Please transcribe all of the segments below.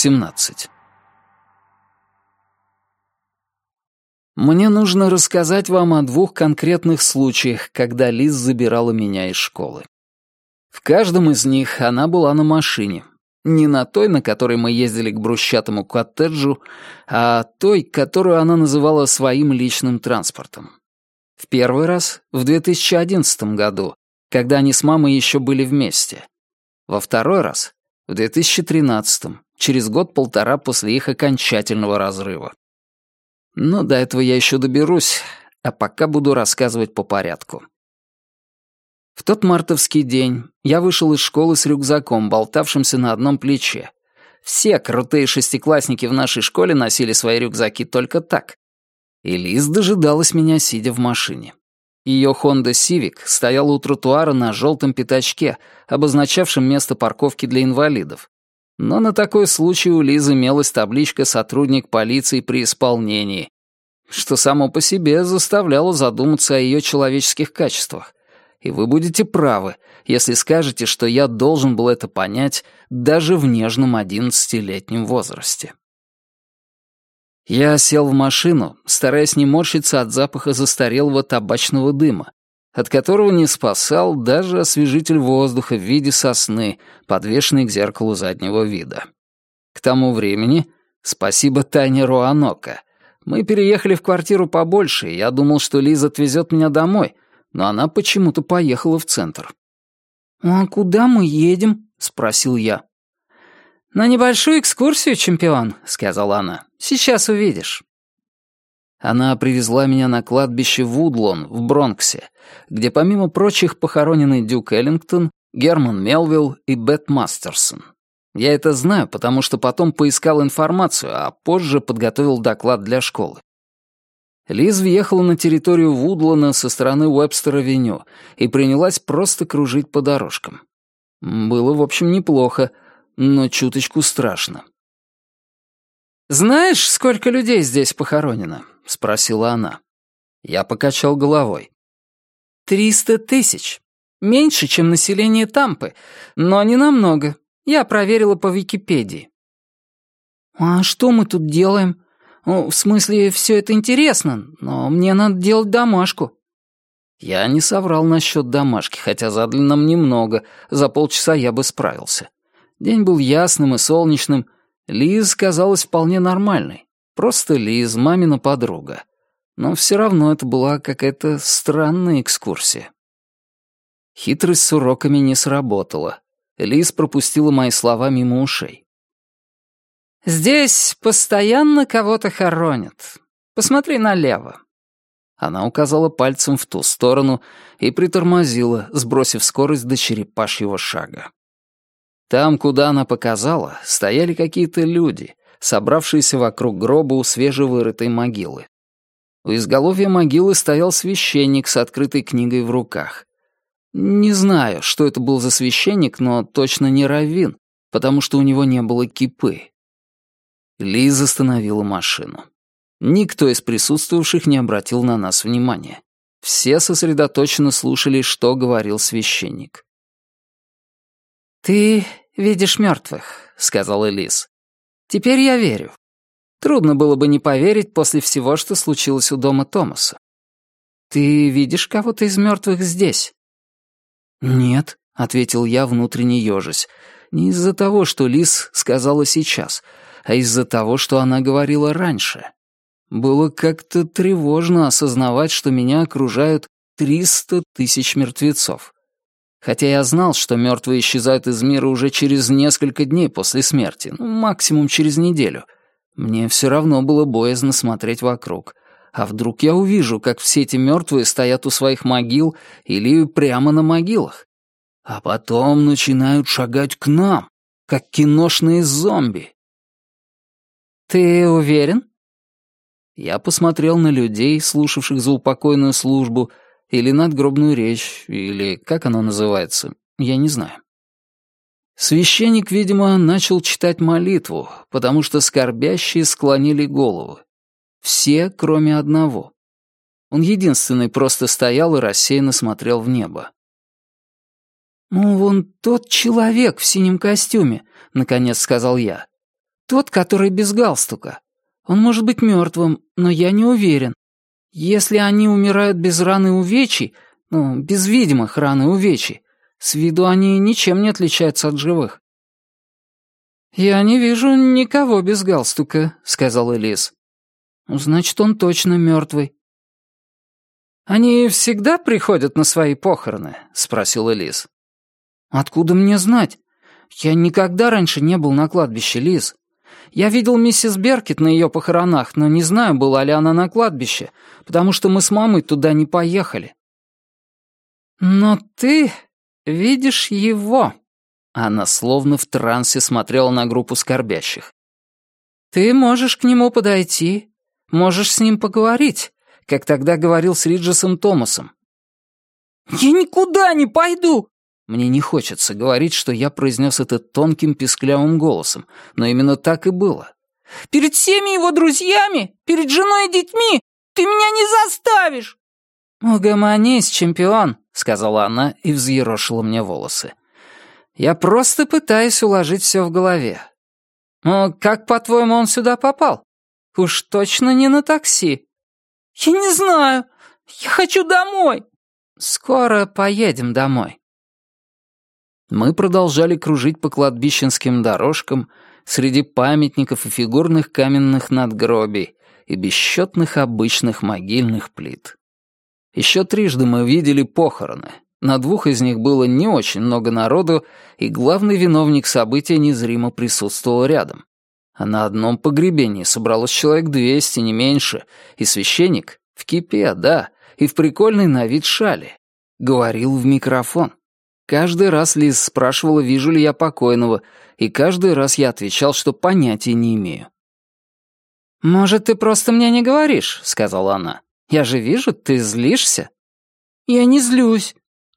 17. Мне нужно рассказать вам о двух конкретных случаях, когда Лиз забирала меня из школы. В каждом из них она была на машине. Не на той, на которой мы ездили к брусчатому коттеджу, а той, которую она называла своим личным транспортом. В первый раз в 2011 году, когда они с мамой еще были вместе. Во второй раз в 2013, через год-полтора после их окончательного разрыва. Но до этого я еще доберусь, а пока буду рассказывать по порядку. В тот мартовский день я вышел из школы с рюкзаком, болтавшимся на одном плече. Все крутые шестиклассники в нашей школе носили свои рюкзаки только так. И Лиз дожидалась меня, сидя в машине. Ее Honda Civic стояла у тротуара на желтом пятачке, обозначавшем место парковки для инвалидов. Но на такой случай у Лизы имелась табличка «Сотрудник полиции при исполнении», что само по себе заставляло задуматься о ее человеческих качествах. И вы будете правы, если скажете, что я должен был это понять даже в нежном 11-летнем возрасте. Я сел в машину, стараясь не морщиться от запаха застарелого табачного дыма, от которого не спасал даже освежитель воздуха в виде сосны, подвешенный к зеркалу заднего вида. К тому времени, спасибо Тане Руанока, мы переехали в квартиру побольше, и я думал, что Лиза отвезет меня домой, но она почему-то поехала в центр. «А куда мы едем?» — спросил я. «На небольшую экскурсию, чемпион», — сказала она. «Сейчас увидишь». Она привезла меня на кладбище Вудлон в Бронксе, где помимо прочих похоронены Дюк Эллингтон, Герман Мелвилл и Бет Мастерсон. Я это знаю, потому что потом поискал информацию, а позже подготовил доклад для школы. Лиз въехала на территорию Вудлона со стороны Уэбстер-авеню и принялась просто кружить по дорожкам. Было, в общем, неплохо, но чуточку страшно. «Знаешь, сколько людей здесь похоронено?» — спросила она. Я покачал головой. 300 тысяч. Меньше, чем население Тампы, но не намного. Я проверила по Википедии. «А что мы тут делаем? В смысле, все это интересно, но мне надо делать домашку». Я не соврал насчет домашки, хотя задали нам немного, за полчаса я бы справился. День был ясным и солнечным. Лиз казалась вполне нормальной. Просто Лиз, мамина подруга. Но все равно это была какая-то странная экскурсия. Хитрость с уроками не сработала. Лиз пропустила мои слова мимо ушей. «Здесь постоянно кого-то хоронят. Посмотри налево». Она указала пальцем в ту сторону и притормозила, сбросив скорость до черепашьего шага. Там, куда она показала, стояли какие-то люди, собравшиеся вокруг гроба у свежевырытой могилы. У изголовья могилы стоял священник с открытой книгой в руках. Не знаю, что это был за священник, но точно не раввин, потому что у него не было кипы. Лиз остановила машину. Никто из присутствовавших не обратил на нас внимания. Все сосредоточенно слушали, что говорил священник. «Ты видишь мертвых», — сказала Лиз. «Теперь я верю. Трудно было бы не поверить после всего, что случилось у дома Томаса. Ты видишь кого-то из мертвых здесь?» «Нет», — ответил я, внутренне ежась. Не из-за того, что Лиз сказала сейчас, а из-за того, что она говорила раньше. Было как-то тревожно осознавать, что меня окружают 300 тысяч мертвецов. Хотя я знал, что мертвые исчезают из мира уже через несколько дней после смерти, максимум через неделю. Мне все равно было боязно смотреть вокруг. А вдруг я увижу, как все эти мертвые стоят у своих могил или прямо на могилах? А потом начинают шагать к нам, как киношные зомби. «Ты уверен?» Я посмотрел на людей, слушавших заупокойную службу, или надгробную речь, или как оно называется, я не знаю. Священник, видимо, начал читать молитву, потому что скорбящие склонили головы. Все, кроме одного. Он единственный просто стоял и рассеянно смотрел в небо. «Ну, вон тот человек в синем костюме», — наконец сказал я. Тот, который без галстука. Он может быть мертвым, но я не уверен. Если они умирают без ран и увечий, без видимых ран и увечий, с виду они ничем не отличаются от живых». «Я не вижу никого без галстука», — сказал Элис. «Значит, он точно мертвый». «Они всегда приходят на свои похороны?» — спросил Элис. «Откуда мне знать? Я никогда раньше не был на кладбище, Лиз. Я видел миссис Беркет на ее похоронах, но не знаю, была ли она на кладбище, потому что мы с мамой туда не поехали». «Но ты видишь его». Она словно в трансе смотрела на группу скорбящих. «Ты можешь к нему подойти, можешь с ним поговорить, как тогда говорил с Риджесом Томасом». «Я никуда не пойду!» Мне не хочется говорить, что я произнес это тонким писклявым голосом, но именно так и было. «Перед всеми его друзьями, перед женой и детьми, ты меня не заставишь!» «Угомонись, чемпион», — сказала она и взъерошила мне волосы. «Я просто пытаюсь уложить все в голове. Но как, по-твоему, он сюда попал? Уж точно не на такси». «Я не знаю. Я хочу домой». «Скоро поедем домой». Мы продолжали кружить по кладбищенским дорожкам среди памятников и фигурных каменных надгробий и бесчетных обычных могильных плит. Еще трижды мы видели похороны. На 2 из них было не очень много народу, и главный виновник события незримо присутствовал рядом. А на одном погребении собралось человек 200, не меньше, и священник в кипе, да, и в прикольной на вид шали. Говорил в микрофон. Каждый раз Лиз спрашивала, вижу ли я покойного, и каждый раз я отвечал, что понятия не имею. «Может, ты просто мне не говоришь?» — сказала она. «Я же вижу, ты злишься». «Я не злюсь».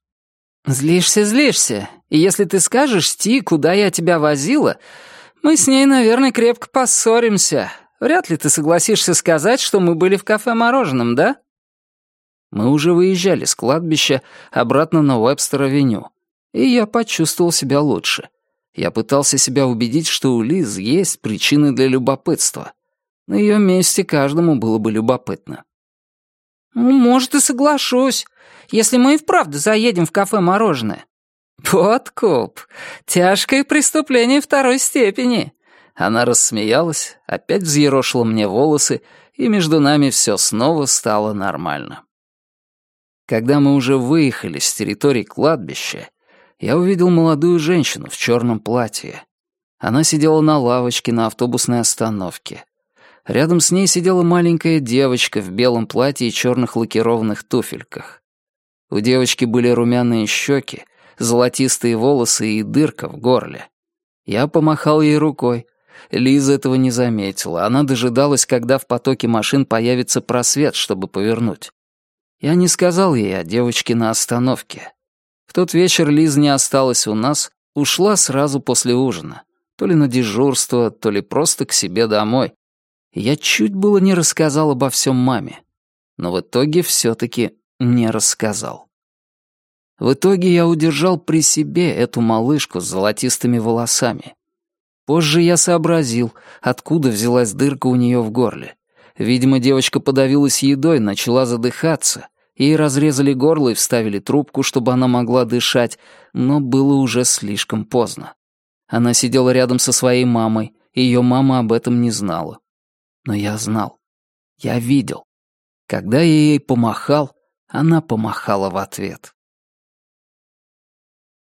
«Злишься. И если ты скажешь Ти, куда я тебя возила, мы с ней, наверное, крепко поссоримся. Вряд ли ты согласишься сказать, что мы были в кафе «Мороженом», да?» Мы уже выезжали с кладбища обратно на Уэбстер-авеню, и я почувствовал себя лучше. Я пытался себя убедить, что у Лиз есть причины для любопытства. На ее месте каждому было бы любопытно. «Может, и соглашусь, если мы и вправду заедем в кафе «Мороженое». «Подкуп! Тяжкое преступление 2-й степени!» Она рассмеялась, опять взъерошила мне волосы, и между нами все снова стало нормально. Когда мы уже выехали с территории кладбища, я увидел молодую женщину в черном платье. Она сидела на лавочке на автобусной остановке. Рядом с ней сидела маленькая девочка в белом платье и черных лакированных туфельках. У девочки были румяные щеки, золотистые волосы и дырка в горле. Я помахал ей рукой. Лиза этого не заметила. Она дожидалась, когда в потоке машин появится просвет, чтобы повернуть. Я не сказал ей о девочке на остановке. В тот вечер Лиза не осталась у нас, ушла сразу после ужина. То ли на дежурство, то ли просто к себе домой. Я чуть было не рассказал обо всем маме. Но в итоге все-таки не рассказал. В итоге я удержал при себе эту малышку с золотистыми волосами. Позже я сообразил, откуда взялась дырка у нее в горле. Видимо, девочка подавилась едой, начала задыхаться. Ей разрезали горло и вставили трубку, чтобы она могла дышать, но было уже слишком поздно. Она сидела рядом со своей мамой, и ее мама об этом не знала. Но я знал. Я видел. Когда я ей помахал, она помахала в ответ.